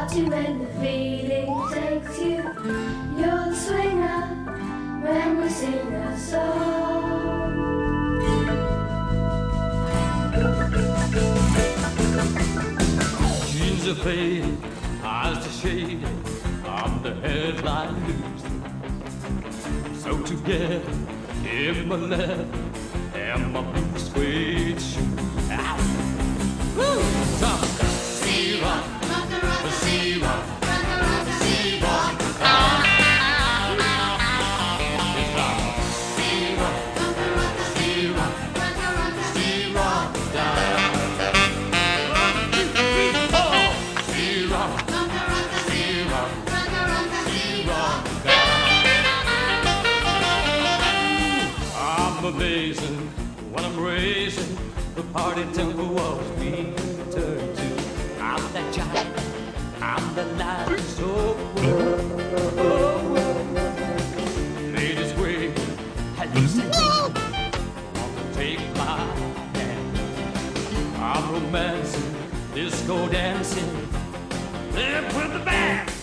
party when the feeling takes you. You're the swinger when we sing a song. Jeans are faded, eyes are shaded, I'm the headline news. So together in my leather and my blue suede shoes. Woo! Sea rock, sea rock, sea rock. I'm amazing when I'm raising the party tempo was being turned to. I'm that giant, I'm the lion, so ladies wait, at least I want to take my hand. I'm romancing, disco dancing, live with the band.